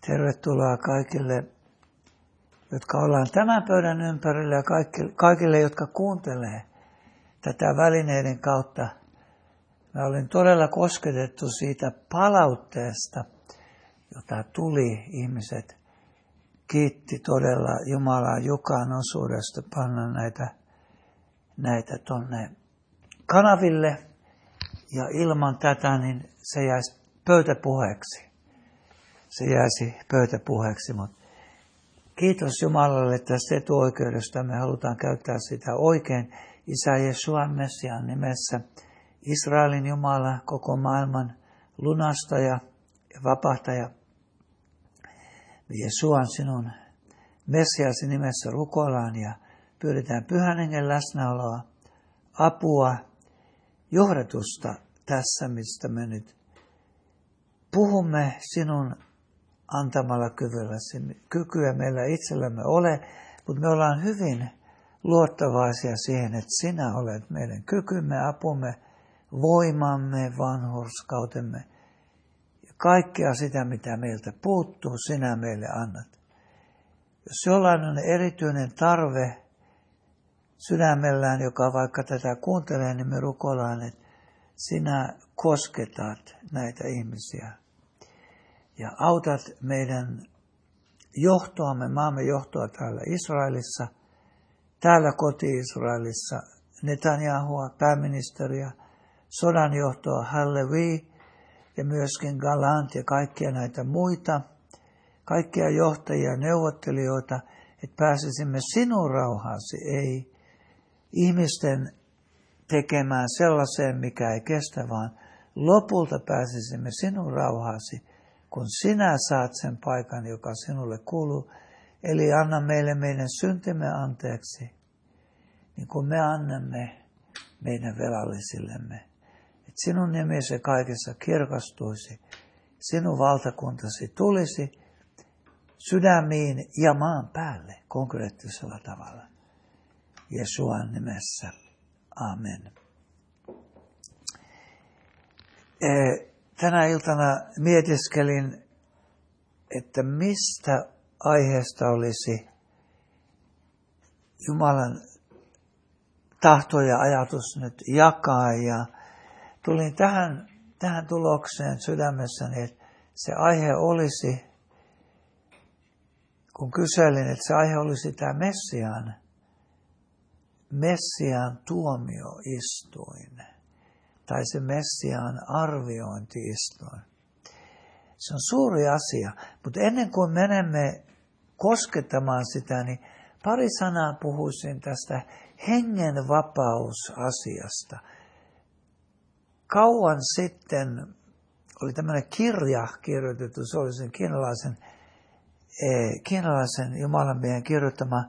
Tervetuloa kaikille, jotka ollaan tämän pöydän ympärillä ja kaikille, jotka kuuntelee tätä välineiden kautta. Mä olin todella kosketettu siitä palautteesta, jota tuli. Ihmiset kiitti todella Jumalaa Jukan osuudesta panna näitä tonne kanaville. Ja ilman tätä niin se jäisi pöytäpuheeksi. Mutta kiitos Jumalalle tästä etuoikeudesta. Me halutaan käyttää sitä oikein. Isä Jesuan Messiaan nimessä. Israelin Jumala, koko maailman lunastaja ja vapahtaja. Jesuan sinun Messiasi nimessä rukoillaan ja pyydetään Pyhän Hengen läsnäoloa, apua, johdatusta tässä, mistä me nyt puhumme sinun antamalla kyvylläsi. Kykyä meillä itsellämme ole, mutta me ollaan hyvin luottavaisia siihen, että sinä olet meidän kykymme, apumme, voimamme, vanhurskautemme. Ja kaikkea sitä, mitä meiltä puuttuu, sinä meille annat. Jos jollain on erityinen tarve sydämellään, joka vaikka tätä kuuntelee, niin me rukoillaan, että sinä kosketat näitä ihmisiä. Ja autat meidän johtoamme, maamme johtoa täällä Israelissa, täällä koti-Israelissa, Netanyahua, pääministeriä, sodanjohtoa, Hallevi ja myöskin Galant ja kaikkia näitä muita, kaikkia johtajia ja neuvottelijoita, että pääsisimme sinun rauhaasi, ei ihmisten tekemään sellaiseen, mikä ei kestä, vaan lopulta pääsisimme sinun rauhaasi, kun sinä saat sen paikan, joka sinulle kuuluu. Eli anna meille meidän syntimme anteeksi, niin kuin me annamme meidän velallisillemme. Että sinun nimesi kaikessa kirkastuisi, sinun valtakuntasi tulisi sydämiin ja maan päälle konkreettisella tavalla. Jesuan nimessä. Amen. Tänä iltana mietiskelin, että mistä aiheesta olisi Jumalan tahto ja ajatus nyt jakaa. Ja tulin tähän tulokseen sydämessäni, että se aihe olisi, kun kyselin, että se aihe olisi tämä Messiaan tuomioistuin. Tai se Messiaan arviointi-istuin. Se on suuri asia, mutta ennen kuin menemme koskettamaan sitä, niin pari sanaa puhuisin tästä hengenvapausasiasta. Kauan sitten oli tämmöinen kirja kirjoitettu, se oli sen kiinalaisen Jumalanmiehen kirjoittama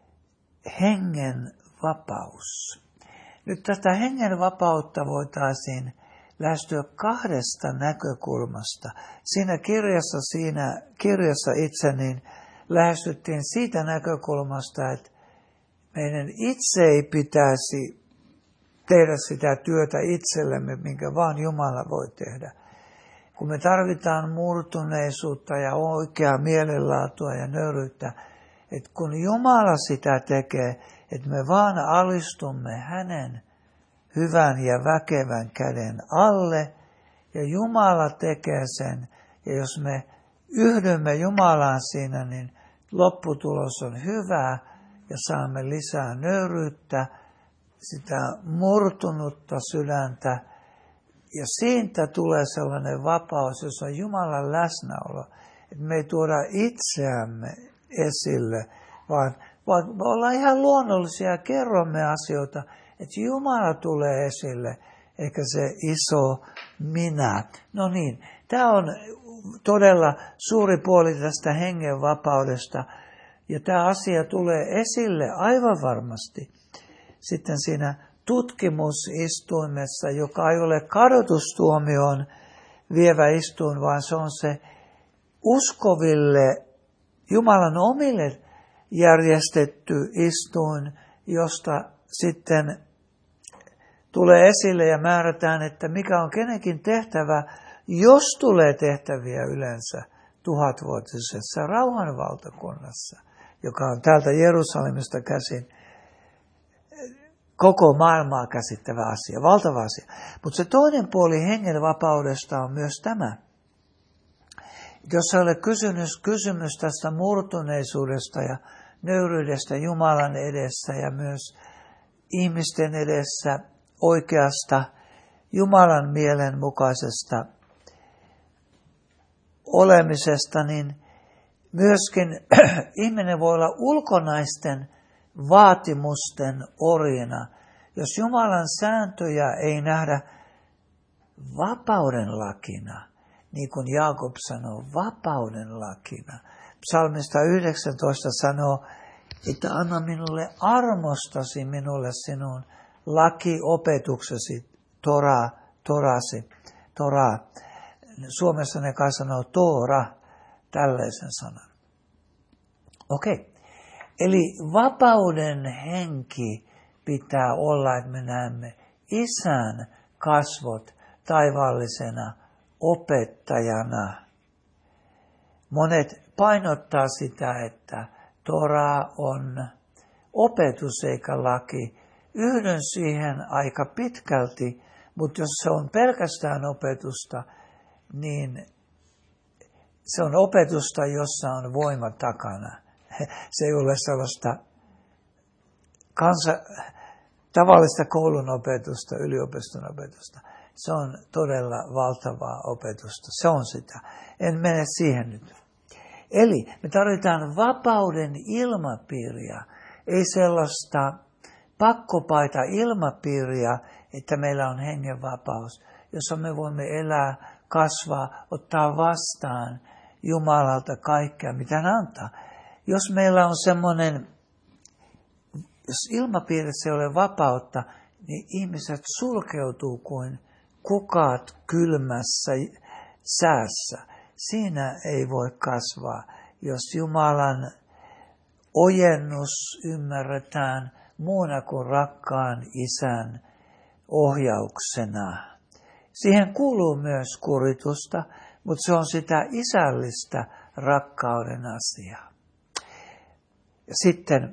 hengenvapaus. Nyt tätä hengenvapautta voitaisiin lähestyä kahdesta näkökulmasta. Siinä kirjassa itse niin lähestyttiin siitä näkökulmasta, että meidän itse ei pitäisi tehdä sitä työtä itsellemme, minkä vaan Jumala voi tehdä. Kun me tarvitaan murtuneisuutta ja oikeaa mielenlaatua ja nöyryyttä, että kun Jumala sitä tekee, että me vaan alistumme hänen hyvän ja väkevän käden alle ja Jumala tekee sen. Ja jos me yhdymme Jumalaan siinä, niin lopputulos on hyvä ja saamme lisää nöyryyttä, sitä murtunutta sydäntä. Ja siitä tulee sellainen vapaus, jos on Jumalan läsnäolo, että me ei tuoda itseämme esille, vaan me ollaan ihan luonnollisia ja kerromme asioita, että Jumala tulee esille, eikä se iso minä. No niin, tämä on todella suuri puoli tästä hengenvapaudesta, ja tämä asia tulee esille aivan varmasti sitten siinä tutkimusistuimessa, joka ei ole kadotustuomioon vievä istuin, vaan se on se uskoville, Jumalan omille järjestetty istuin, josta sitten tulee esille ja määrätään, että mikä on kenenkin tehtävä, jos tulee tehtäviä yleensä 1000-vuotisessa rauhanvaltakunnassa, joka on täältä Jerusalemista käsin koko maailmaa käsittävä asia, valtava asia. Mutta se toinen puoli hengen vapaudesta on myös tämä. Jos ei ole kysymys tästä murtuneisuudesta ja nöyryydestä Jumalan edessä ja myös ihmisten edessä oikeasta Jumalan mielen mukaisesta olemisesta, niin myöskin ihminen voi olla ulkonaisten vaatimusten orjina, jos Jumalan sääntöjä ei nähdä vapauden lakina, niin kuin Jaakob sanoo, vapauden lakina. Psalmista 19 sanoo, että anna minulle armostasi minulle sinun lakiopetuksesi, Torah. Suomessa ne kai sanoo Toora, tällaisen sanan. Okei. Eli vapauden henki pitää olla, että me näemme Isän kasvot taivaallisena opettajana. Monet painottaa sitä, että Torah on opetus eikä laki. Yhdyn siihen aika pitkälti, mutta jos se on pelkästään opetusta, niin se on opetusta, jossa on voima takana. Se ei ole sellaista tavallista koulun opetusta, yliopiston opetusta. Se on todella valtavaa opetusta. Se on sitä. En mene siihen nyt. Eli me tarvitaan vapauden ilmapiiriä, ei sellaista pakkopaita ilmapiiriä, että meillä on hengenvapaus, jossa me voimme elää, kasvaa, ottaa vastaan Jumalalta kaikkea, mitä hän antaa. Jos meillä on semmoinen, jos ilmapiirissä ei ole vapautta, niin ihmiset sulkeutuu kuin kukat kylmässä säässä. Siinä ei voi kasvaa, jos Jumalan ojennus ymmärretään muuna kuin rakkaan Isän ohjauksena. Siihen kuuluu myös kuritusta, mutta se on sitä isällistä rakkauden asiaa. Ja sitten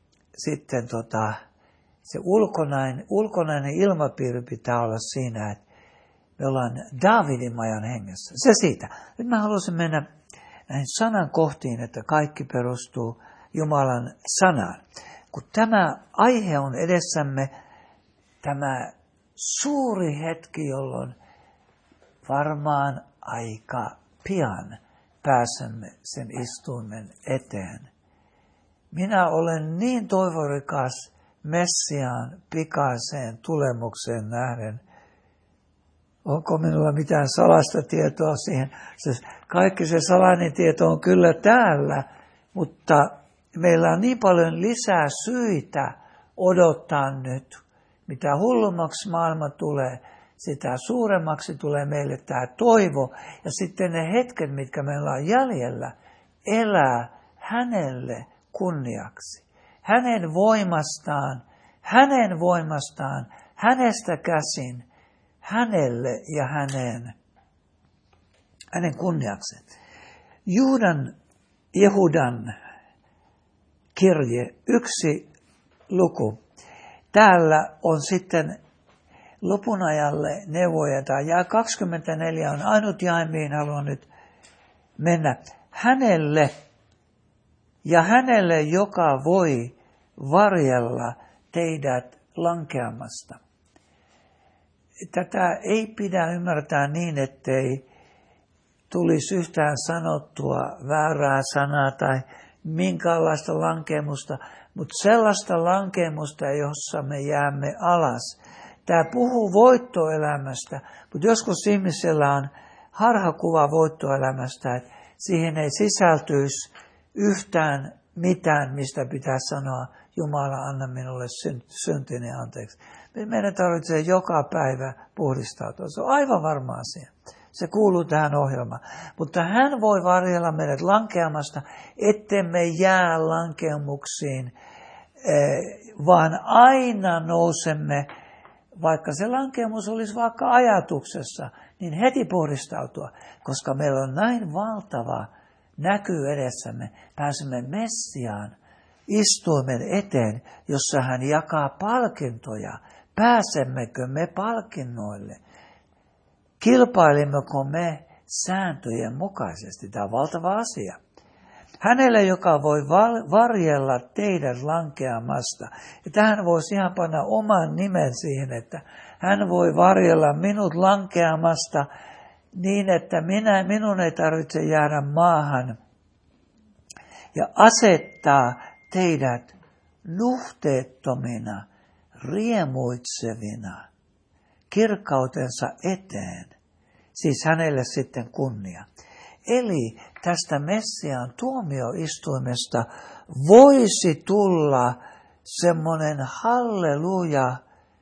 se ulkonainen ilmapiiri pitää olla siinä, että me ollaan Daavidin majan hengessä. Se siitä. Nyt mä haluaisin mennä näihin sanan kohtiin, että kaikki perustuu Jumalan sanaan. Kun tämä aihe on edessämme, tämä suuri hetki, jolloin varmaan aika pian pääsemme sen istuimen eteen. Minä olen niin toivorikas Messiaan pikaiseen tulemukseen nähden. Onko minulla mitään salaista tietoa siihen? Kaikki se salainen tieto on kyllä täällä, mutta meillä on niin paljon lisää syitä odottaa nyt. Mitä hullummaksi maailma tulee, sitä suuremmaksi tulee meille tämä toivo. Ja sitten ne hetket, mitkä meillä on jäljellä, elää hänelle kunniaksi. Hänen voimastaan, hänestä käsin, hänelle ja hänen kunniakseen. Jehudan kirje, 1 luku. Täällä on sitten lopun ajalle neuvoja. Jae 24 on ainut jae, mihin haluan nyt mennä. Hänelle, joka voi varjella teidät lankeamasta. Tätä ei pidä ymmärtää niin, ettei tulisi yhtään sanottua väärää sanaa tai minkäänlaista lankemusta, mutta sellaista lankemusta, jossa me jäämme alas. Tämä puhuu voittoelämästä, mutta joskus ihmisellä on harhakuva voittoelämästä, että siihen ei sisältyisi yhtään mitään, mistä pitää sanoa, Jumala, anna minulle syntini anteeksi. Meidän tarvitsee joka päivä puhdistautua. Se on aivan varma asia. Se kuuluu tähän ohjelmaan. Mutta hän voi varjella meidät lankeamasta, ettemme jää lankeamuksiin, vaan aina nousemme, vaikka se lankeamus olisi vaikka ajatuksessa, niin heti puhdistautua, koska meillä on näin valtava näkyy edessämme. Pääsemme Messiaan istuimen eteen, jossa hän jakaa palkintoja. Pääsemmekö me palkinnoille? Kilpailimmeko me sääntöjen mukaisesti? Tämä on valtava asia. Hänelle, joka voi varjella teidät lankeamasta. Ja tähän voisi ihan panna oman nimen siihen, että hän voi varjella minut lankeamasta niin, että minun ei tarvitse jäädä maahan. Ja asettaa teidät nuhteettomina, riemuitsevina, kirkkautensa eteen. Siis hänelle sitten kunnia. Eli tästä Messiaan tuomioistuimesta voisi tulla semmoinen halleluja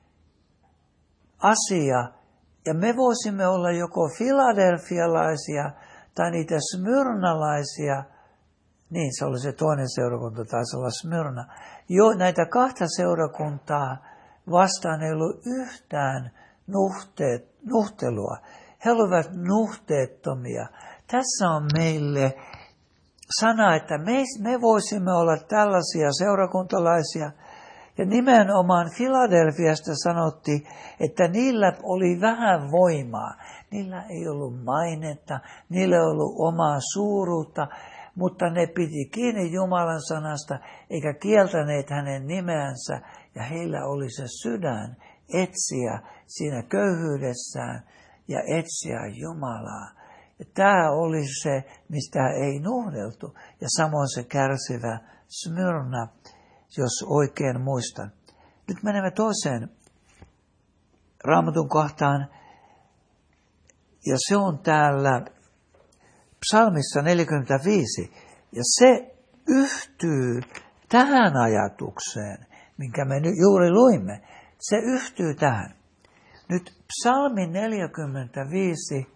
asia, ja me voisimme olla joko filadelfialaisia tai niitä smyrnalaisia, niin se oli se toinen seurakunta, taisi olla Smyrna. Jo näitä kahta seurakuntaa vastaan ei ollut yhtään nuhtelua. He olivat nuhteettomia. Tässä on meille sana, että me voisimme olla tällaisia seurakuntalaisia. Ja nimenomaan Filadelfiasta sanottiin, että niillä oli vähän voimaa. Niillä ei ollut mainetta, niillä ei ollut omaa suuruutta, mutta ne piti kiinni Jumalan sanasta, eikä kieltäneet hänen nimeänsä. Ja heillä oli se sydän etsiä siinä köyhyydessään ja etsiä Jumalaa. Ja tämä oli se, mistä ei nuhdeltu. Ja samoin se kärsivä Smyrna, jos oikein muistan. Nyt menemme toiseen Raamatun kohtaan. Ja se on täällä Psalmissa 45. Ja se yhtyy tähän ajatukseen, minkä me nyt juuri luimme. Se yhtyy tähän. Nyt Psalmi 45.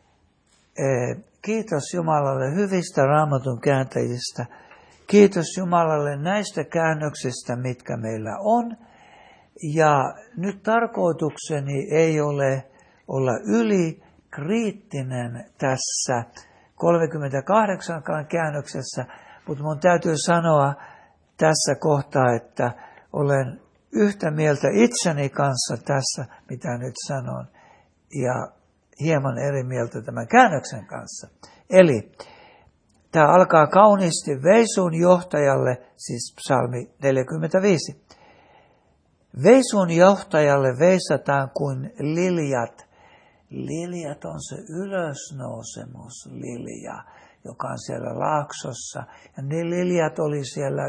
Kiitos Jumalalle hyvistä Raamatun kääntäjistä. Kiitos Jumalalle näistä käännöksistä, mitkä meillä on. Ja nyt tarkoitukseni ei ole olla ylikriittinen tässä 38 käännöksessä, mutta mun täytyy sanoa tässä kohtaa, että olen yhtä mieltä itseni kanssa tässä, mitä nyt sanon, ja hieman eri mieltä tämän käännöksen kanssa. Eli tämä alkaa kauniisti veisun johtajalle, siis psalmi 45. Veisun johtajalle veisataan kuin liljat. Liljat on se ylösnousemuslilja, joka on siellä laaksossa. Ja ne liljat oli siellä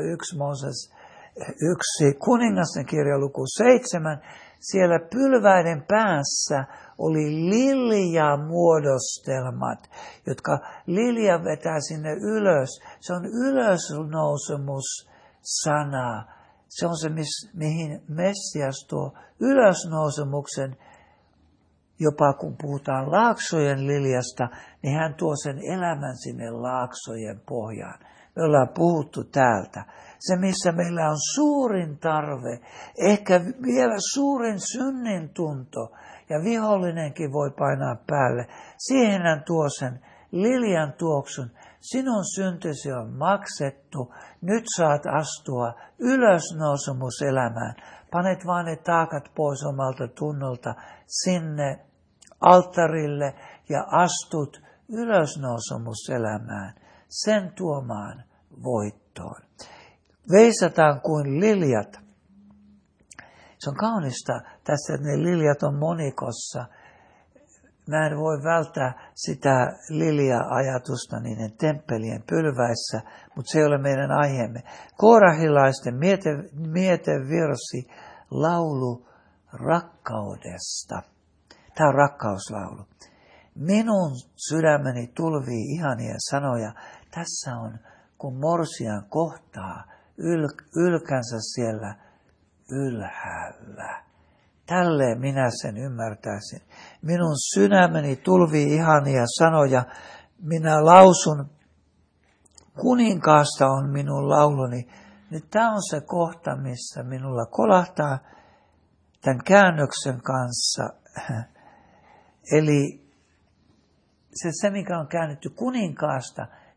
yksi kuningasten kirja luku 7. Siellä pylväiden päässä oli liljamuodostelmat, jotka lilja vetää sinne ylös. Se on ylösnousemus-sana. Se on se, mihin Messias tuo ylösnousemuksen. Jopa kun puhutaan laaksojen liljasta, niin hän tuo sen elämän sinne laaksojen pohjaan. Me ollaan puhuttu täältä. Se, missä meillä on suurin tarve, ehkä vielä suurin synnin tunto, ja vihollinenkin voi painaa päälle. Siihen hän tuo sen liljan tuoksun. Sinun syntisi on maksettu, nyt saat astua ylösnousemuselämään. Panet vaan ne taakat pois omalta tunnolta sinne alttarille ja astut ylösnousemuselämään, sen tuomaan voittoon. Veisataan kuin liljat. Se on kaunista tässä, että ne liljat on monikossa. Mä en voi välttää sitä lilja-ajatusta niiden temppelien pylväissä, mutta se ei ole meidän aiheemme. Koorahilaisten mietevirsi laulu rakkaudesta. Tämä on rakkauslaulu. Minun sydämeni tulvii ihania sanoja. Tässä on, kun morsian kohtaa ylkänsä siellä ylhäällä. Tälleen minä sen ymmärtäisin. Minun sydämeni tulvii ihania sanoja. Minä lausun, kuninkaasta on minun lauluni. Nyt tämä on se kohta, missä minulla kolahtaa tämän käännöksen kanssa. Eli se mikä on käännetty kuninkaasta,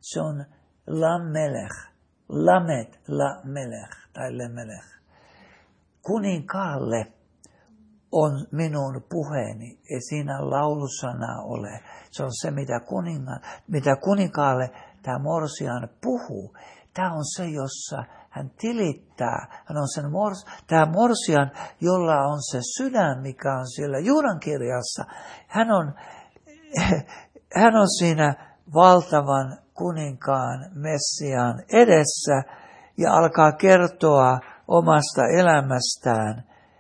Se on Lamelech, Lamet, Lamelech tai Lemelech. Kuninkaalle on minun puheeni, ei siinä laulusana ole. Se on se, mitä kuninkaalle tämä morsian puhuu. Tämä on se, jossa hän tilittää. Hän on tämä morsian, jolla on se sydän, mikä on siellä Juudan kirjassa. Hän on siinä valtavan kuninkaan Messiaan edessä ja alkaa kertoa omasta elämästään.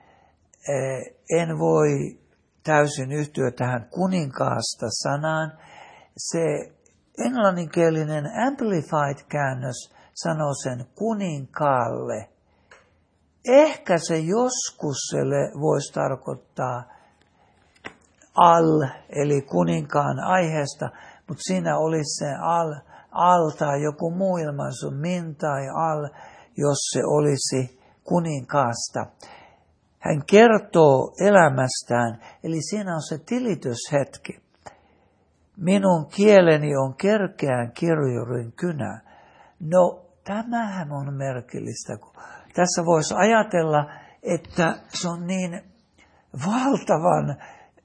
En voi täysin yhtyä tähän kuninkaasta sanaan. Se englanninkielinen Amplified-käännös sanoo sen kuninkaalle. Ehkä se joskus voisi tarkoittaa eli kuninkaan aiheesta, mutta siinä olisi se al tai joku muu ilmaisu, min tai al, jos se olisi kuninkaasta. Hän kertoo elämästään, eli siinä on se tilityshetki. Minun kieleni on kerkeän kirjurin kynä. No, tämähän on merkillistä. Tässä voisi ajatella, että se on niin valtavan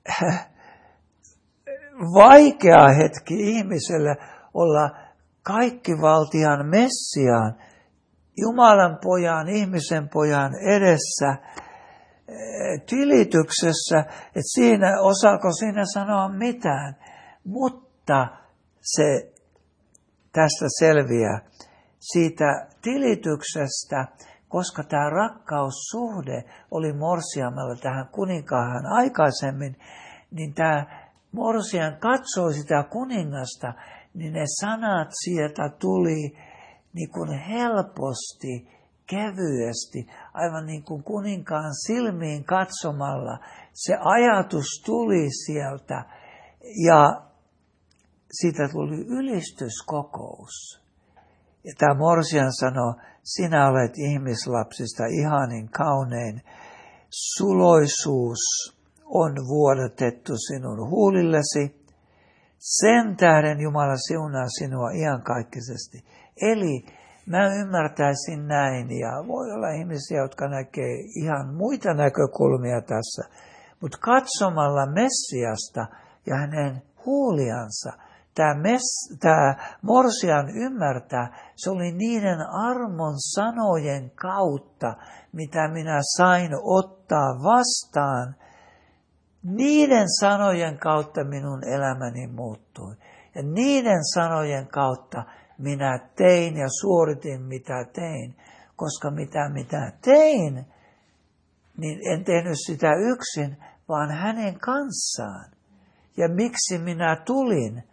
vaikea hetki ihmiselle olla kaikkivaltiaan Messiaan, Jumalan pojan, ihmisen pojan edessä, tilityksessä, että osaako siinä sanoa mitään, mutta se tästä selviää siitä tilityksestä, koska tämä rakkaussuhde oli morsiamella tähän kuninkaahan aikaisemmin, niin tämä morsian katsoi sitä kuningasta, niin ne sanat sieltä tuli niin kuin helposti, kevyesti, aivan niin kuin kuninkaan silmiin katsomalla. Se ajatus tuli sieltä ja siitä tuli ylistyskokous. Ja tämä morsian sanoi, sinä olet ihmislapsista ihanin kaunein, suloisuus on vuodatettu sinun huulillesi, sen tähden Jumala siunaa sinua iankaikkisesti. Eli mä ymmärtäisin näin, ja voi olla ihmisiä, jotka näkee ihan muita näkökulmia tässä, mutta katsomalla Messiasta ja hänen huuliansa, tämä morsian ymmärtää, se oli niiden armon sanojen kautta, mitä minä sain ottaa vastaan. Niiden sanojen kautta minun elämäni muuttui. Ja niiden sanojen kautta minä tein ja suoritin mitä tein. Koska mitä tein, niin en tehnyt sitä yksin, vaan hänen kanssaan. Ja miksi minä tulin?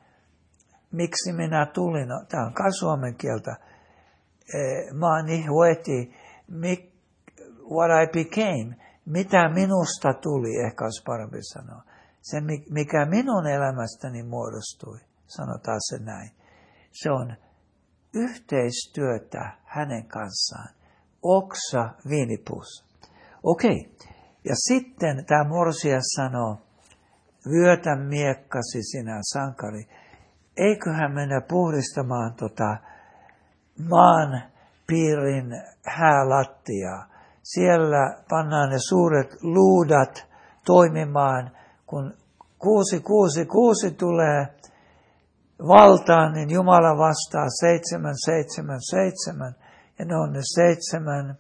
No, tämä on kai suomen kieltä. Mani hueti, what I became. Mitä minusta tuli, ehkä olisi parempi sanoa. Se, mikä minun elämästäni muodostui, sanotaan se näin. Se on yhteistyötä hänen kanssaan. Oksa viinipus. Okei. Ja sitten tämä morsias sanoo, vyötä miekkasi sinä sankari. Eiköhän mennä puhdistamaan maan piirin häälattiaa. Siellä pannaan ne suuret luudat toimimaan, kun 666 tulee valtaan, niin Jumala vastaa 777, ja ne on ne 7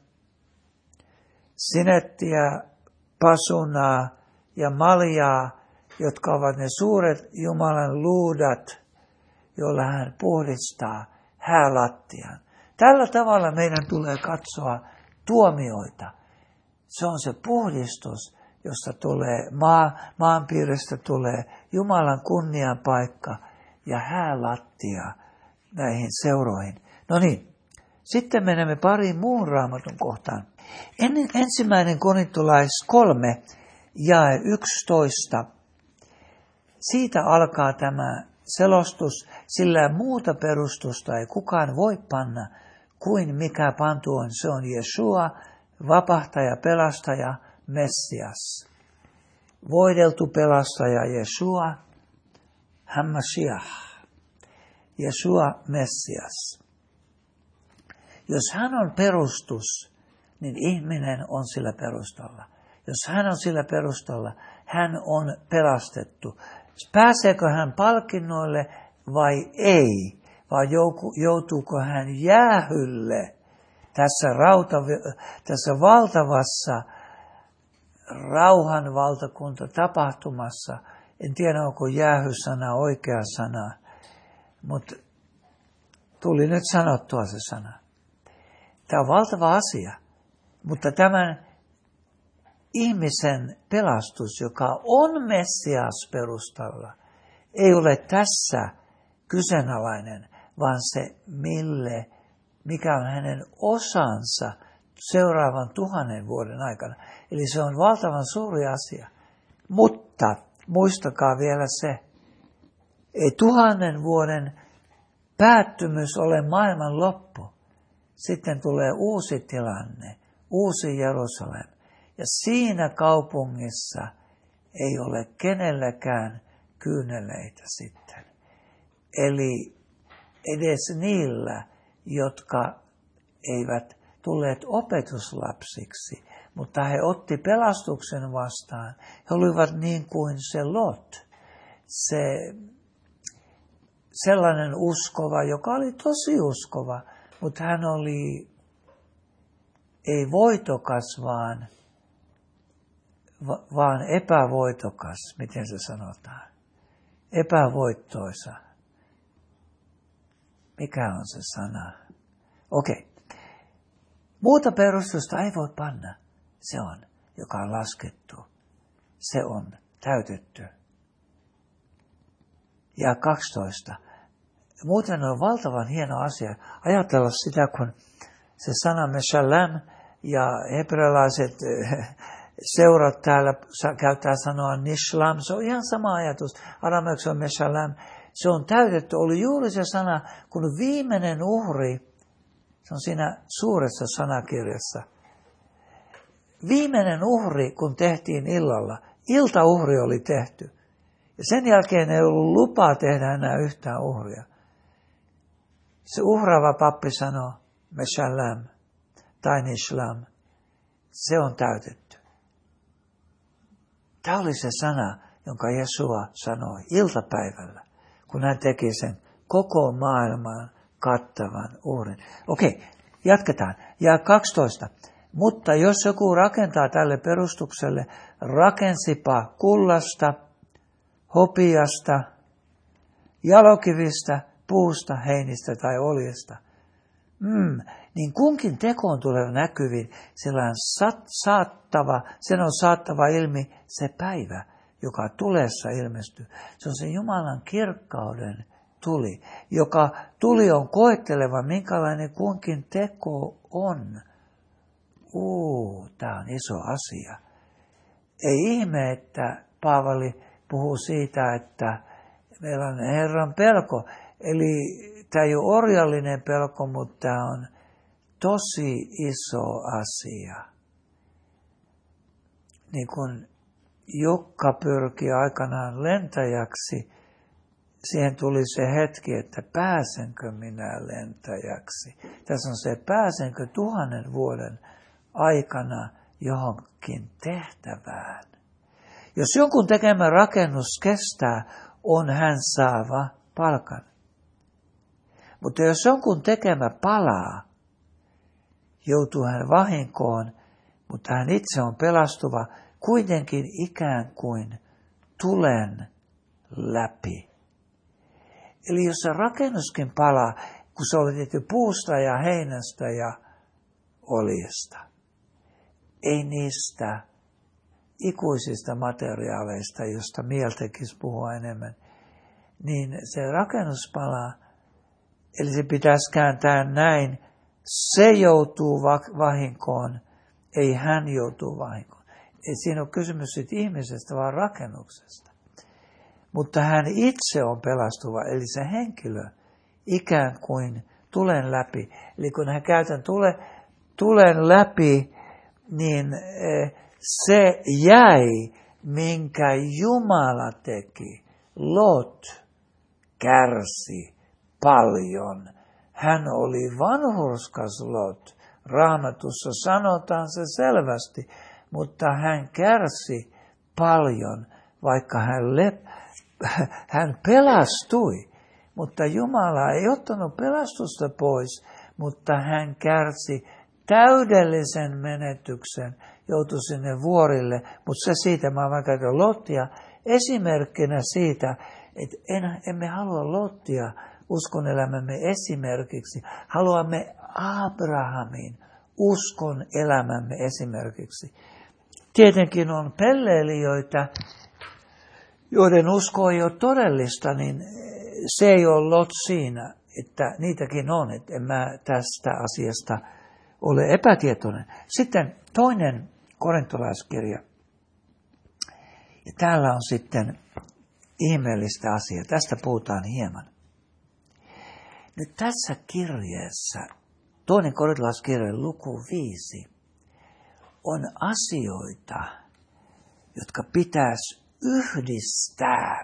sinettiä, pasunaa ja maljaa, jotka ovat ne suuret Jumalan luudat, joilla hän puhdistaa häälattian. Tällä tavalla meidän tulee katsoa tuomioita. Se on se puhdistus, josta tulee maanpiiristä tulee Jumalan kunnian paikka ja häälattia näihin seuroihin. No niin, sitten menemme pariin muun raamatun kohtaan. Ensimmäinen Korintolais 3 jae 11. Siitä alkaa tämä selostus, sillä muuta perustusta ei kukaan voi panna kuin mikä pantu on. Se on Jeshua, vapahtaja, pelastaja, Messias. Voideltu pelastaja Jeshua, Hammashiach. Jeshua Messias. Jos hän on perustus, niin ihminen on sillä perustalla. Jos hän on sillä perustalla, hän on pelastettu. Pääseekö hän palkinnoille vai ei? Vai joutuuko hän jäähylle tässä valtavassa rauhan valtakunta tapahtumassa? En tiedä, onko jäähy-sana oikea sana, mutta tuli nyt sanottua se sana. Tämä on valtava asia, mutta tämän ihmisen pelastus, joka on Messias perustalla, ei ole tässä kyseenalainen, vaan se mikä on hänen osansa seuraavan 1000 vuoden aikana. Eli se on valtavan suuri asia. Mutta muistakaa vielä se, ei 1000 vuoden päättymys ole maailman loppu. Sitten tulee uusi tilanne, uusi Jerusalem. Ja siinä kaupungissa ei ole kenelläkään kyyneleitä sitten. Eli edes niillä, jotka eivät tulleet opetuslapsiksi, mutta he otti pelastuksen vastaan. He olivat niin kuin se Lot, se sellainen uskova, joka oli tosi uskova, mutta hän oli ei voitokas, vaan epävoitokas, miten se sanotaan. Epävoittoisa. Mikä on se sana? Okei. Muuta perustusta ei voi panna. Se on, joka on laskettu. Se on täytetty. Ja 12. Muuten on valtavan hieno asia ajatella sitä, kun se sana meshalem ja hebrealaiset seurat täällä käyttää sanoa nishlam. Se on ihan sama ajatus. Arameaksi on meshalem. Se on täytetty. Oli juuri se sana, kun viimeinen uhri, se on siinä suuressa sanakirjassa. Viimeinen uhri, kun tehtiin illalla, iltauhri oli tehty. Ja sen jälkeen ei ollut lupaa tehdä enää yhtään uhria. Se uhraava pappi sanoi, meshalem tai nishlam, se on täytetty. Tämä oli se sana, jonka Jesua sanoi iltapäivällä, kun hän teki sen koko maailman kattavan uhrin. Okei, jatketaan. Ja 12. Mutta jos joku rakentaa tälle perustukselle, rakensipa kullasta, hopeasta, jalokivistä, puusta, heinistä tai oljesta. Niin kunkin tekoon tulee näkyviin, sillä sen on saattava ilmi se päivä, joka tulessa ilmestyy. Se on se Jumalan kirkkauden tuli, joka tuli on koetteleva, minkälainen kunkin teko on. Tämä on iso asia. Ei ihme, että Paavali puhuu siitä, että meillä on Herran pelko. Eli tämä ei ole orjallinen pelko, mutta tämä on tosi iso asia. Niin kun Jukka pyrki aikanaan lentäjäksi, siihen tuli se hetki, että pääsenkö minä lentäjäksi. Tässä on se, pääsenkö 1000 vuoden aikana johonkin tehtävään. Jos jonkun tekemä rakennus kestää, on hän saava palkan. Mutta jos jonkun tekemä palaa, joutuu hän vahinkoon, mutta hän itse on pelastuva kuitenkin ikään kuin tulen läpi. Eli jos se rakennuskin palaa, kun se oli tehty puusta ja heinästä ja oljesta, ei niistä ikuisista materiaaleista, josta mieltekisi puhua enemmän, niin se rakennus palaa, eli se pitäisi kääntää näin, se joutuu vahinkoon, ei hän joutuu vahinkoon. Ei siinä ole kysymys siitä ihmisestä, vaan rakennuksesta. Mutta hän itse on pelastuva, eli se henkilö ikään kuin tulen läpi. Eli kun hän käytän tulen läpi, niin se jäi, minkä Jumala teki. Lot kärsi paljon. Hän oli vanhurskas Lot. Raamatussa sanotaan se selvästi, mutta hän kärsi paljon, vaikka hän pelastui. Mutta Jumala ei ottanut pelastusta pois, mutta hän kärsi täydellisen menetyksen, joutui sinne vuorille. Mutta se siitä, mä vaan käytän Lottia esimerkkinä siitä, että emme halua Lottia uskon elämämme esimerkiksi. Haluamme Abrahamin uskon elämämme esimerkiksi. Tietenkin on pelleilijöitä, joiden usko ei ole todellista, niin se ei ole Lot siinä, että niitäkin on, että en mä tästä asiasta ole epätietoinen. Sitten toinen korintolaiskirja. Ja täällä on sitten ihmeellistä asiaa. Tästä puhutaan hieman. Nyt tässä kirjeessä, toinen korintolaiskirja luku 5, on asioita, jotka pitäisi yhdistää.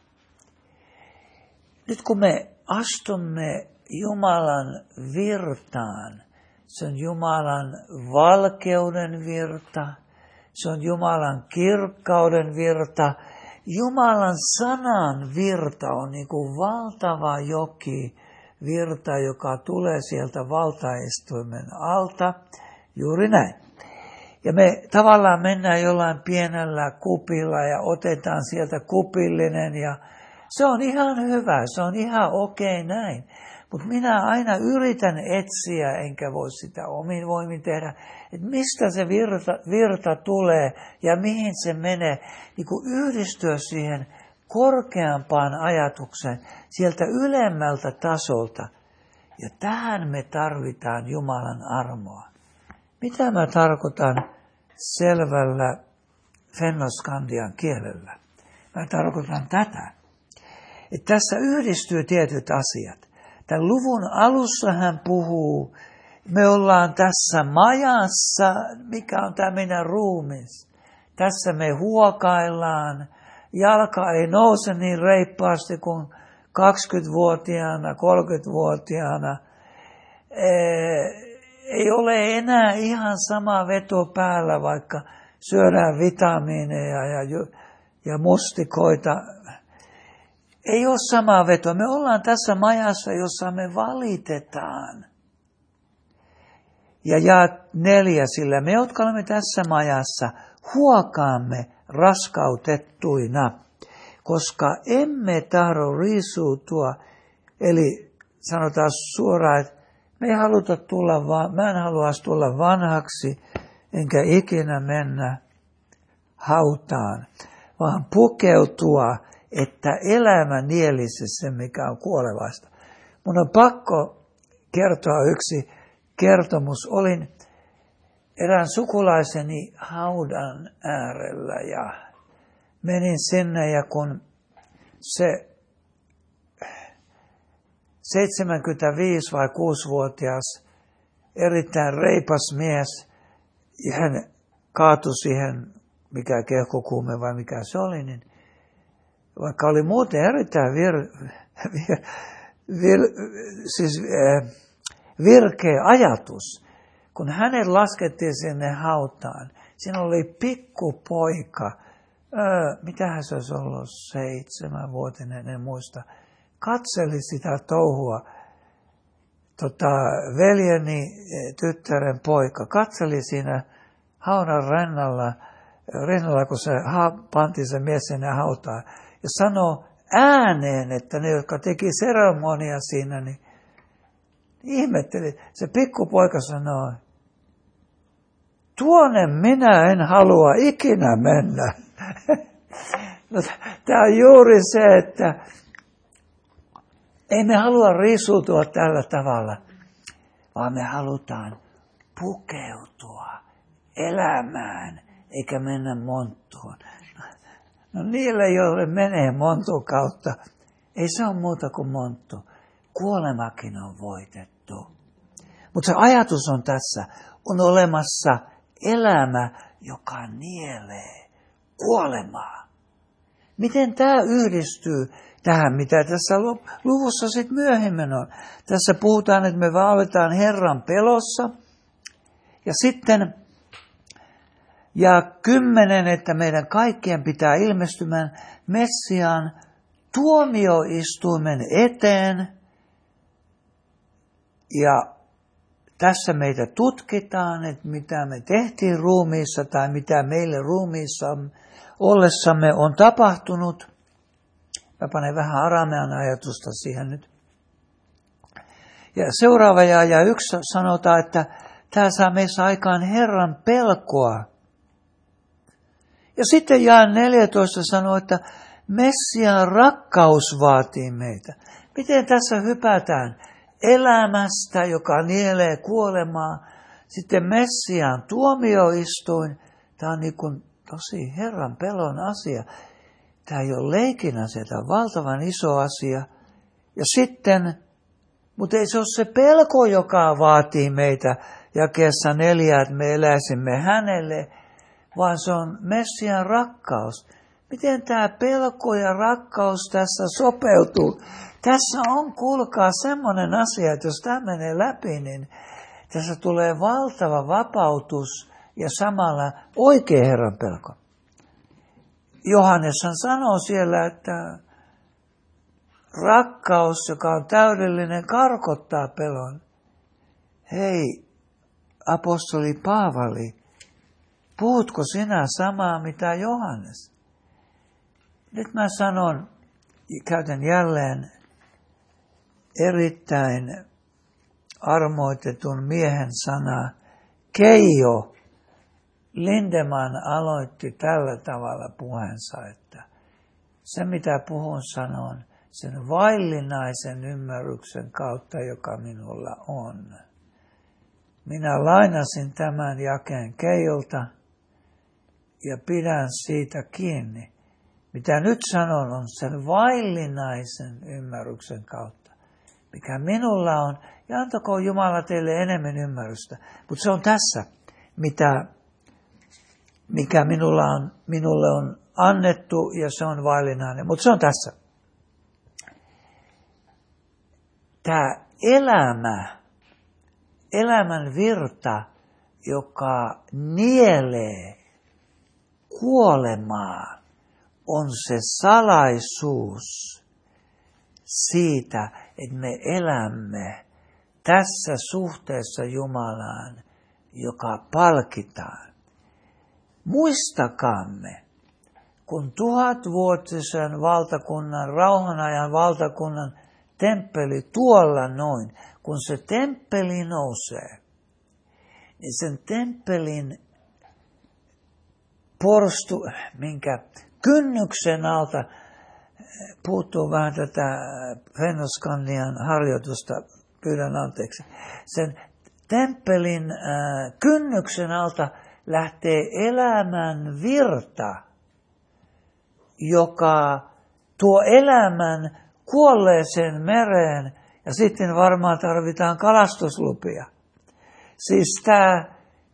Nyt kun me astumme Jumalan virtaan, se on Jumalan valkeuden virta, se on Jumalan kirkkauden virta. Jumalan sanan virta on niin kuin valtava joki, virta, joka tulee sieltä valtaistuimen alta. Juuri näin. Ja me tavallaan mennään jollain pienellä kupilla ja otetaan sieltä kupillinen ja se on ihan hyvä, se on ihan okei näin. Mutta minä aina yritän etsiä, enkä voi sitä omin voimin tehdä, että mistä se virta tulee ja mihin se menee, niin kuin yhdistyä siihen korkeampaan ajatukseen sieltä ylemmältä tasolta. Ja tähän me tarvitaan Jumalan armoa. Mitä mä tarkoitan selvällä fennoskandian kielellä? Mä tarkoitan tätä, että tässä yhdistyy tietyt asiat. Tämän luvun alussa hän puhuu, me ollaan tässä majassa, mikä on tämä meidän ruumis. Tässä me huokaillaan, jalka ei nouse niin reippaasti kuin 20-vuotiaana, 30-vuotiaana. Ei ole enää ihan sama veto päällä, vaikka syödään vitamiineja ja mustikoita. Ei ole samaa vetoa. Me ollaan tässä majassa, jossa me valitetaan. Ja 4, sillä me, jotka olemme tässä majassa, huokaamme raskautettuina, koska emme tahdo riisuutua. Eli sanotaan suoraan, että mä en halua tulla vanhaksi, enkä ikinä mennä hautaan, vaan pukeutua, että elämä nielisi se, mikä on kuolevaista. Mun on pakko kertoa yksi kertomus. Olin erään sukulaiseni haudan äärellä ja menin sinne ja kun se 75 vai 6-vuotias erittäin reipas mies ja hän kaatui siihen, mikä keuhkokuume vai mikä se oli, niin vaikka oli muuten erittäin virkeä ajatus, kun hänet laskettiin sinne hautaan, siinä oli pikkupoika, mitähän se olisi ollut, 7-vuotinen, en muista, katseli sitä touhua, veljeni tyttären poika, katseli siinä haudan rinnalla, kun se pantiin se mies sinne hautaan, ja sanoi ääneen, että ne, jotka teki seremonia siinä, niin ihmetteli. Se pikkupoika sanoi, tuonne minä en halua ikinä mennä. No, tämä on juuri se, että ei me halua riisuutua tällä tavalla, vaan me halutaan pukeutua elämään, eikä mennä monttuun. No niille, joille menee montun kautta, ei se ole muuta kuin monttu. Kuolemakin on voitettu. Mutta se ajatus on tässä. On olemassa elämä, joka nielee kuolemaa. Miten tämä yhdistyy tähän, mitä tässä luvussa sitten myöhemmin on. Tässä puhutaan, että me vaalitaan Herran pelossa. Ja sitten, ja 10, että meidän kaikkien pitää ilmestymään Messiaan tuomioistuimen eteen. Ja tässä meitä tutkitaan, että mitä me tehtiin ruumiissa tai mitä meille ruumiissa ollessamme on tapahtunut. Mä panen vähän aramean ajatusta siihen nyt. Ja seuraava ja 1 sanotaan, että tämä saa meissä aikaan Herran pelkoa. Ja sitten jae 14 sanoo, että Messiaan rakkaus vaatii meitä. Miten tässä hypätään elämästä, joka nielee kuolemaa, sitten Messiaan tuomioistuin. Tämä on niin kuin tosi Herran pelon asia. Tämä ei ole leikin asia, tämä on valtavan iso asia. Ja sitten, mutta ei se ole se pelko, joka vaatii meitä jakeessa 4, että me eläisimme hänelle, vaan se on Messiaan rakkaus. Miten tämä pelko ja rakkaus tässä sopeutuu? Tässä on, kuulkaa, semmoinen asia, että jos tämä menee läpi, niin tässä tulee valtava vapautus ja samalla oikea Herran pelko. Johanneshan sanoo siellä, että rakkaus, joka on täydellinen, karkottaa pelon. Hei, apostoli Paavali, puhutko sinä samaa mitä Johannes? Nyt mä sanon, käytän jälleen erittäin armoitetun miehen sanaa. Keijo Lindeman aloitti tällä tavalla puheensa, että se mitä puhun sanon sen vaillinaisen ymmärryksen kautta, joka minulla on. Minä lainasin tämän jakeen Keijolta ja pidän siitä kiinni. Mitä nyt sanon on sen vaillinaisen ymmärryksen kautta, mikä minulla on. Ja antakoon Jumala teille enemmän ymmärrystä. Mutta se on tässä, mikä minulle on annettu ja se on vaillinainen. Mutta se on tässä. Tämä elämän virta, joka nielee kuolemaa, on se salaisuus siitä, että me elämme tässä suhteessa Jumalaan, joka palkitaan. Muistakaamme, kun 1000-vuotisen valtakunnan, rauhanajan valtakunnan temppeli tuolla noin, kun se temppeli nousee, niin sen temppelin minkä kynnyksen alta, puuttuu vähän tätä Fennoskandian harjoitusta, pyydän anteeksi. Sen temppelin kynnyksen alta lähtee elämän virta, joka tuo elämän kuolleeseen mereen, ja sitten varmaan tarvitaan kalastuslupia. Siis tämä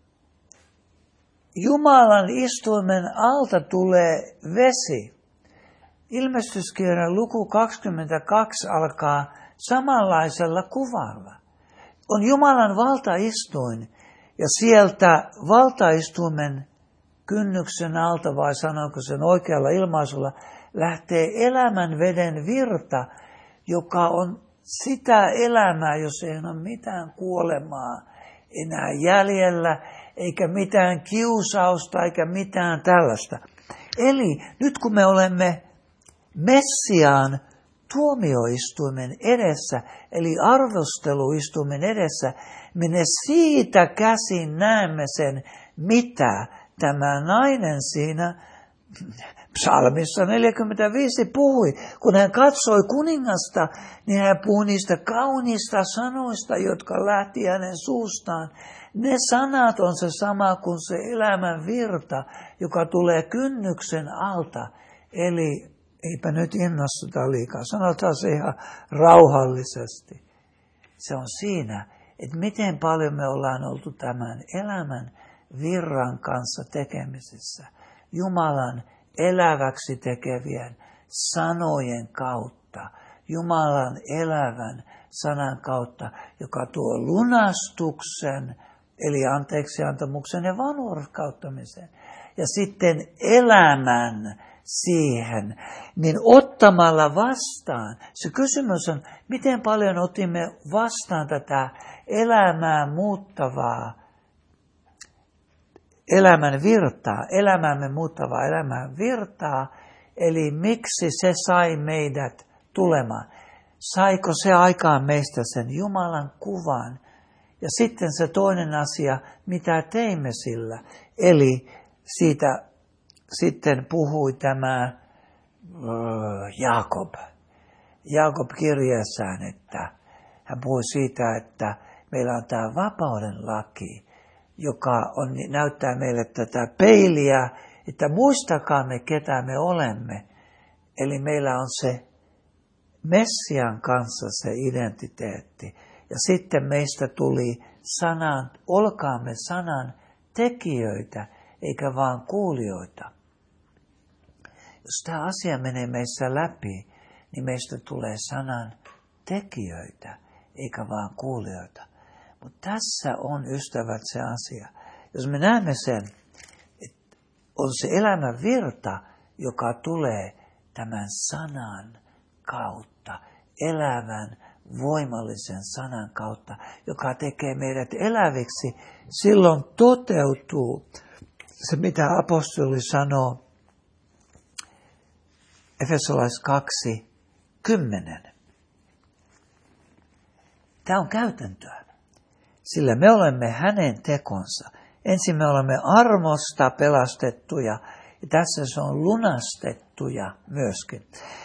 Jumalan istuimen alta tulee vesi. Ilmestyskirjan luku 22 alkaa samanlaisella kuvalla. On Jumalan valtaistuin, ja sieltä valtaistuimen kynnyksen alta, vai sanoiko sen oikealla ilmaisulla, lähtee elämän veden virta, joka on sitä elämää, jos ei ole mitään kuolemaa enää jäljellä, eikä mitään kiusausta, eikä mitään tällaista. Eli nyt kun me olemme Messiaan tuomioistuimen edessä, eli arvosteluistuimen edessä, me siitä käsin näemme sen, mitä tämä nainen siinä Psalmissa 45 puhui. Kun hän katsoi kuningasta, niin hän puhui niistä kauniista sanoista, jotka lähti hänen suustaan. Ne sanat on se sama kuin se elämän virta, joka tulee kynnyksen alta. Eli eipä nyt innostuta liikaa, sanotaan se ihan rauhallisesti. Se on siinä, että miten paljon me ollaan oltu tämän elämän virran kanssa tekemisissä. Jumalan eläväksi tekevien sanojen kautta, Jumalan elävän sanan kautta, joka tuo lunastuksen, eli anteeksiantamuksen ja vanhurskauttamisen. Ja sitten elämän siihen, niin ottamalla vastaan. Se kysymys on, miten paljon otimme vastaan tätä elämää muuttavaa, elämän virtaa, elämämme muuttavaa elämän virtaa, eli miksi se sai meidät tulemaan. Saiko se aikaan meistä sen Jumalan kuvan? Ja sitten se toinen asia, mitä teimme sillä. Eli siitä sitten puhui tämä Jaakob. Jaakob kirjassaan, että hän puhui siitä, että meillä on tämä vapauden laki, joka näyttää meille tätä peiliä, että muistakaamme, ketä me olemme. Eli meillä on se Messian kanssa se identiteetti. Ja sitten meistä tuli sanan, olkaamme sanan tekijöitä, eikä vaan kuulijoita. Jos tämä asia menee meissä läpi, niin meistä tulee sanan tekijöitä, eikä vaan kuulijoita. Mutta tässä on, ystävät, se asia. Jos me näemme sen, että on se elämän virta, joka tulee tämän sanan kautta, elävän, voimallisen sanan kautta, joka tekee meidät eläviksi, silloin toteutuu se, mitä apostoli sanoo Efesolais 2:10. Tämä on käytäntöä, sillä me olemme hänen tekonsa. Ensin me olemme armosta pelastettuja, ja tässä se on lunastettuja myöskin.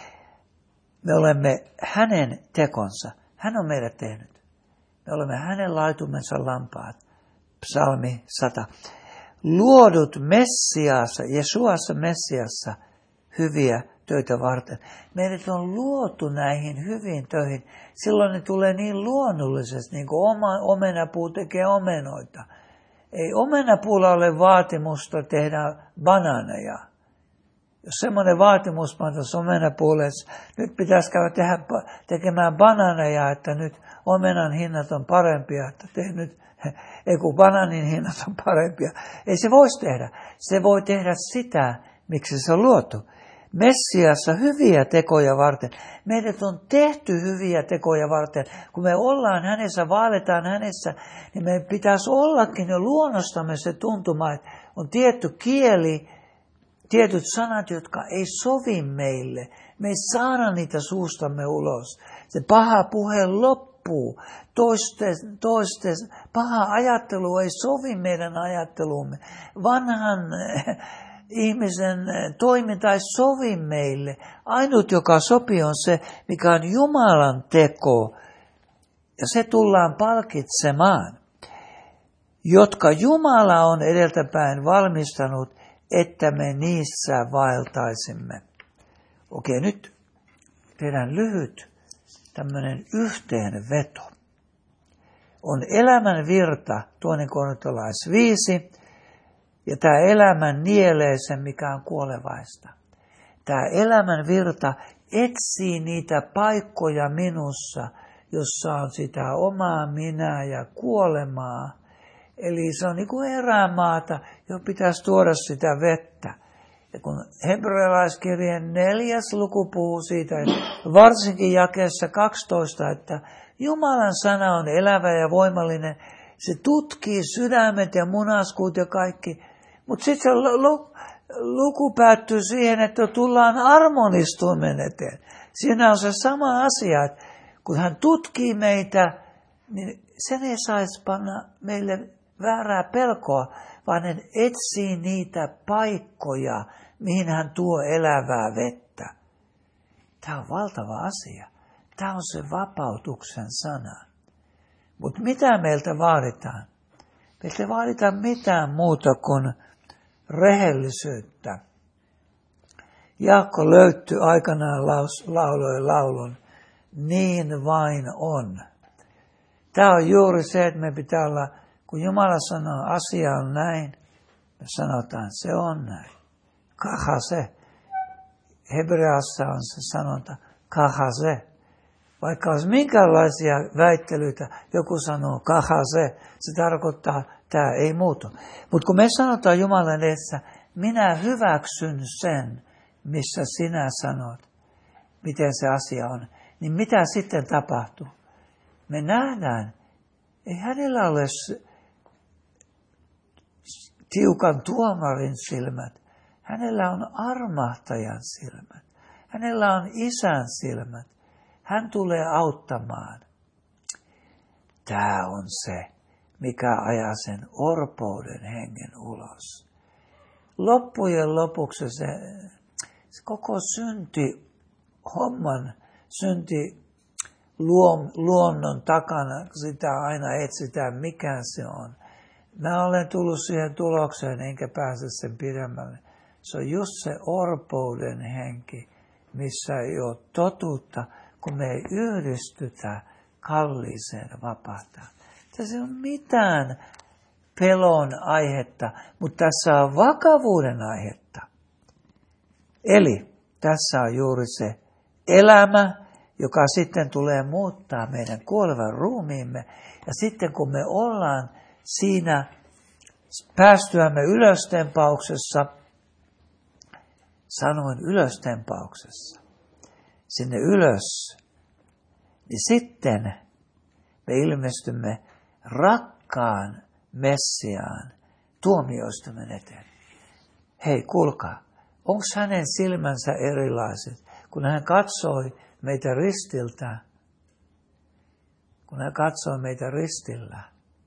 Me olemme hänen tekonsa. Hän on meidät tehnyt. Me olemme hänen laitumensa lampaat. Psalmi 100. Luodut Messiassa, Jesuassa Messiassa, hyviä töitä varten. Meidät on luotu näihin hyviin töihin. Silloin ne tulee niin luonnollisesti, niin kuin omenapuu tekee omenoita. Ei omenapuulla ole vaatimusta tehdä banaaneja. Jos semmoinen vaatimus pantaisi omenapuulle, että nyt pitäisi käydä tekemään banaaneja, että nyt omenan hinnat on parempia, että kun banaanin hinnat on parempia. Ei se voisi tehdä. Se voi tehdä sitä, miksi se on luotu. Messiassa hyviä tekoja varten. Meidät on tehty hyviä tekoja varten. Kun me ollaan hänessä, vaaletaan hänessä, niin me pitäisi ollakin jo luonnostamme se tuntuma, että on tietty kieli, tietyt sanat, jotka ei sovi meille. Me ei saada niitä suustamme ulos. Se paha puhe loppuu. Toisten paha ajattelu ei sovi meidän ajatteluumme. Vanhan ihmisen toiminta ei sovi meille. Ainut, joka sopii, on se, mikä on Jumalan teko. Ja se tullaan palkitsemaan, jotka Jumala on edeltäpäin valmistanut, että me niissä vaeltaisimme. Okei, nyt tehdään lyhyt tämmöinen yhteenveto. On elämän virta, 2 Korintolais 5, ja tämä elämän nielee sen, mikä on kuolevaista. Tämä elämän virta etsii niitä paikkoja minussa, jossa on sitä omaa minää ja kuolemaa. Eli se on niin kuin erämaata, johon pitäisi tuoda sitä vettä. Ja kun hebrealaiskirjeen 4. luku puhuu siitä, varsinkin jakeessa 12, että Jumalan sana on elävä ja voimallinen, se tutkii sydämet ja munaskuut ja kaikki. Mutta sitten se luku päättyy siihen, että tullaan armonistuimen eteen. Siinä on se sama asia, että kun hän tutkii meitä, niin sen ei saisi panna meille väärää pelkoa, vaan hän etsii niitä paikkoja, mihin hän tuo elävää vettä. Tämä on valtava asia. Tämä on se vapautuksen sana. Mutta mitä meiltä vaaditaan? Meiltä vaaditaan mitään muuta kuin rehellisyyttä. Jaakko Löytty aikanaan lauloi laulun, niin vain on. Tämä on juuri se, että me pitää olla, kun Jumala sanoo, asia on näin, me sanotaan, se on näin. Kaha se. hebreassa on se sanonta kahase. Vaikka olisi minkälaisia väittelyitä, joku sanoo kahase, se tarkoittaa, että tämä ei muutu. Mutta kun me sanotaan Jumalan edessä, minä hyväksyn sen, missä sinä sanot, miten se asia on, niin mitä sitten tapahtuu? Me nähdään, ei hänellä ole tiukan tuomarin silmät. Hänellä on armahtajan silmät. Hänellä on isän silmät. Hän tulee auttamaan. Tämä on se, mikä ajaa sen orpouden hengen ulos. Loppujen lopuksi se koko homman, luonnon takana, sitä aina etsitään, mikä se on. Mä olen tullut siihen tulokseen, enkä pääse sen pidemmälle. Se on just se orpouden henki, missä ei ole totuutta, kun me ei yhdistytä kalliiseen vapahtaan. Tässä ei ole mitään pelon aihetta, mutta tässä on vakavuuden aihetta. Eli tässä on juuri se elämä, joka sitten tulee muuttaa meidän kuolevan ruumiimme. Ja sitten kun me ollaan siinä päästyämme ylöstempauksessa, sanoin ylöstempauksessa, sinne ylös, niin sitten me ilmestymme rakkaan Messiaan tuomioistuimen eteen. Hei, kuulkaa, onko hänen silmänsä erilaiset, kun hän katsoi meitä ristiltä, kun hän katsoi meitä ristillä,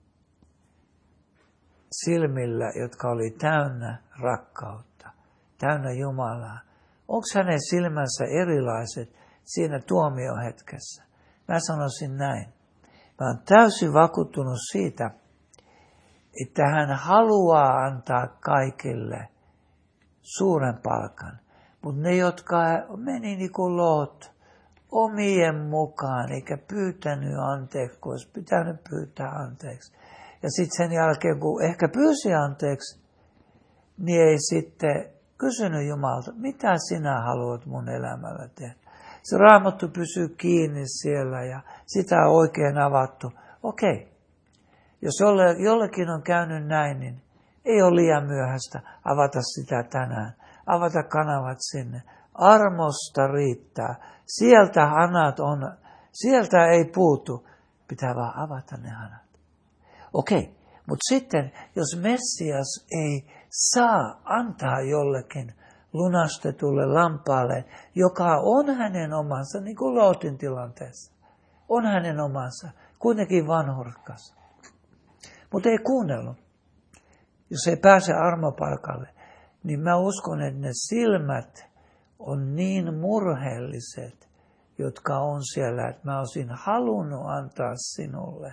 silmillä, jotka oli täynnä rakkautta, täynnä Jumalaa. Onko hänen silmänsä erilaiset siinä tuomiohetkessä? Mä sanoisin näin. Mä oon täysin vakuuttunut siitä, että hän haluaa antaa kaikille suuren palkan. Mutta ne, jotka meni niin kuin Loot omien mukaan, eikä pyytänyt anteeksi, kun olisi pitänyt pyytää anteeksi. Ja sitten sen jälkeen, kun ehkä pyysi anteeksi, niin ei sitten kysynyt Jumalta, mitä sinä haluat mun elämällä tehdä. Se Raamattu pysyy kiinni siellä ja sitä on oikein avattu. Okei, jos jollekin on käynyt näin, niin ei ole liian myöhäistä avata sitä tänään. Avata kanavat sinne. Armosta riittää. Sieltä hanat on, sieltä ei puutu. Pitää vaan avata ne hanat. Okei, mutta sitten jos Messias ei saa antaa jollekin lunastetulle lampaalle, joka on hänen omansa, niin kuin Lootin tilanteessa, on hänen omansa, kuitenkin vanhurkas. Mutta ei kuunnellut. Jos ei pääse armopalkalle, niin mä uskon, että ne silmät on niin murheelliset, jotka on siellä, että mä olisin halunnut antaa sinulle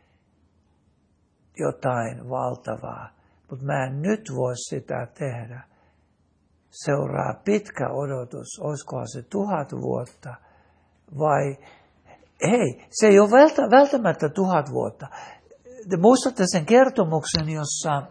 jotain valtavaa, mutta mä en nyt voi sitä tehdä. Seuraa pitkä odotus, olisikohan se 1000 vuotta vai hei, se ei ole välttämättä 1000 vuotta. Te muistatte sen kertomuksen, jossa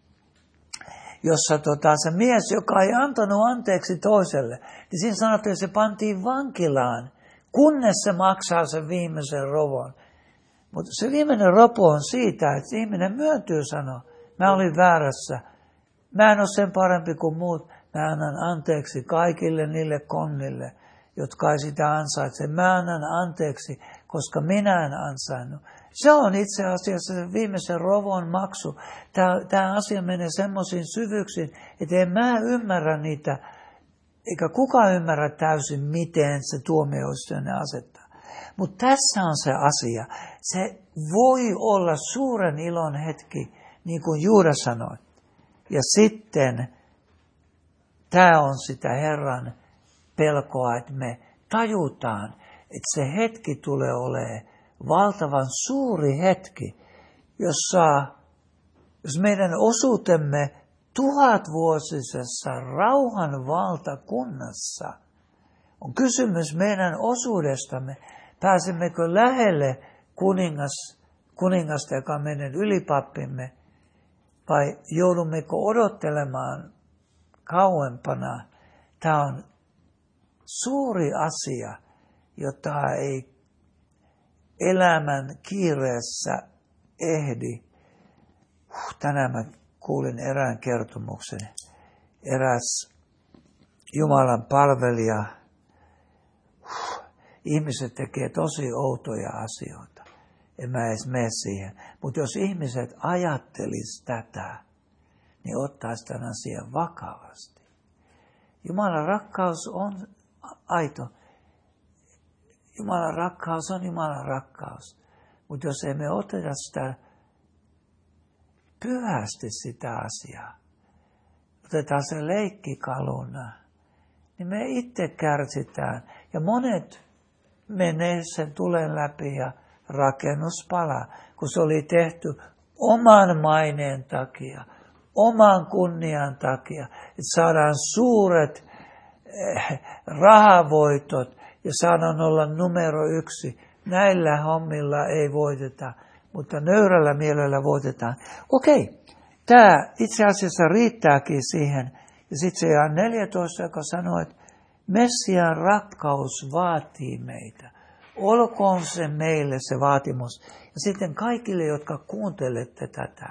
se mies, joka ei antanut anteeksi toiselle, niin siinä sanottiin, että se pantiin vankilaan, kunnes se maksaa sen viimeisen rovon. Mutta se viimeinen ropo on siitä, että ihminen myöntyy sanoa, mä olin väärässä, mä en ole sen parempi kuin muut, mä annan anteeksi kaikille niille konnille, jotka ei sitä ansaitse. Mä annan anteeksi, koska minä en ansainnut. Se on itse asiassa se viimeisen rovon maksu. Tämä asia menee semmoisiin syvyyksiin, että en mä ymmärrä niitä, eikä kukaan ymmärrä täysin, miten se tuomioistuin asettaa. Mutta tässä on se asia. Se voi olla suuren ilon hetki, niin kuin Juuda sanoi. Ja sitten tämä on sitä Herran pelkoa, että me tajutaan, että se hetki tulee olemaan valtavan suuri hetki, jos meidän osuutemme 1000-vuotisessa rauhan valtakunnassa on kysymys meidän osuudestamme, pääsemmekö lähelle kuningasta, joka on meidän ylipappimme, vai joudummeko odottelemaan kauempana. Tämä on suuri asia, jota ei elämän kiireessä ehdi. Tänään mä kuulin erään kertomuksen. Eräs Jumalan palvelija. Ihmiset tekee tosi outoja asioita. En mä edes mene siihen. Mutta jos ihmiset ajattelis tätä, niin ottaisi tämän asian vakavasti. Jumalan rakkaus on aito. Jumalan rakkaus on Jumalan rakkaus. Mutta jos emme oteta sitä pyhästi sitä asiaa, otetaan se leikkikaluna, niin me itse kärsitään. Ja monet menee sen tulen läpi ja rakennus palaa, kun se oli tehty oman maineen takia, oman kunnian takia, että saadaan suuret rahavoitot ja saadaan olla numero 1. Näillä hommilla ei voiteta, mutta nöyrällä mielellä voitetaan. Okei, tämä itse asiassa riittääkin siihen. Ja sitten se Jaan 14, joka sanoo, että Messiaan rakkaus vaatii meitä. Olkoon se meille se vaatimus. Ja sitten kaikille, jotka kuuntelette tätä.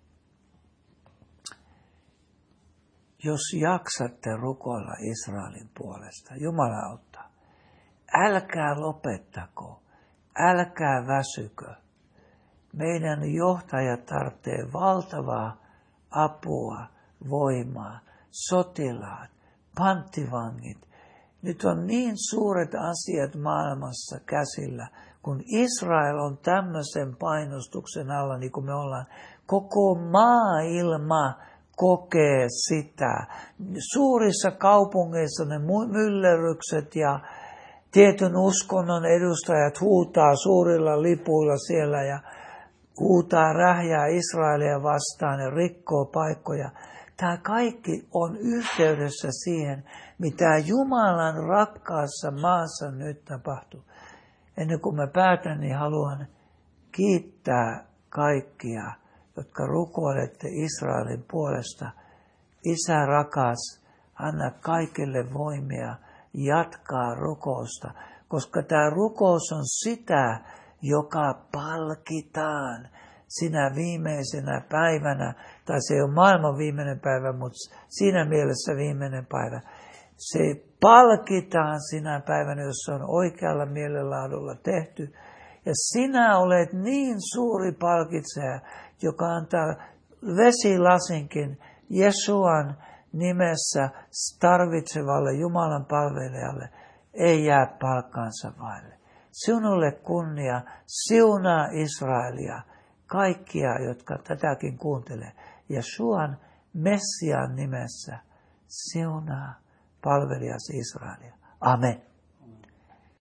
Jos jaksatte rukoilla Israelin puolesta, Jumala auttaa. Älkää lopettako, älkää väsykö. Meidän johtaja tarvitsee valtavaa apua, voimaa, sotilaat, panttivangit. Nyt on niin suuret asiat maailmassa käsillä, kun Israel on tämmöisen painostuksen alla, niin kuin me ollaan. Koko maailma kokee sitä. Suurissa kaupungeissa ne myllerrykset ja tietyn uskonnon edustajat huutaa suurilla lipuilla siellä ja huutaa rähjää Israelia vastaan ja rikkoo paikkoja. Tämä kaikki on yhteydessä siihen, mitä Jumalan rakkaassa maassa nyt tapahtuu. Ennen kuin mä päätän, niin haluan kiittää kaikkia, jotka rukoilette Israelin puolesta. Isä rakas, anna kaikille voimia jatkaa rukousta, koska tämä rukous on sitä, joka palkitaan sinä viimeisenä päivänä, tai se ei ole maailman viimeinen päivä, mutta siinä mielessä viimeinen päivä. Se palkitaan sinä päivänä, jos se on oikealla mielenlaadulla tehty. Ja sinä olet niin suuri palkitseja, joka antaa vesilasinkin Jesuan nimessä tarvitsevalle Jumalan palvelijalle, ei jää palkkaansa vaille. Sinulle kunnia, siunaa Israelia, kaikkia, jotka tätäkin kuuntelee. Jesuan Messiaan nimessä siunaa palvelijasi Israelia. Amen.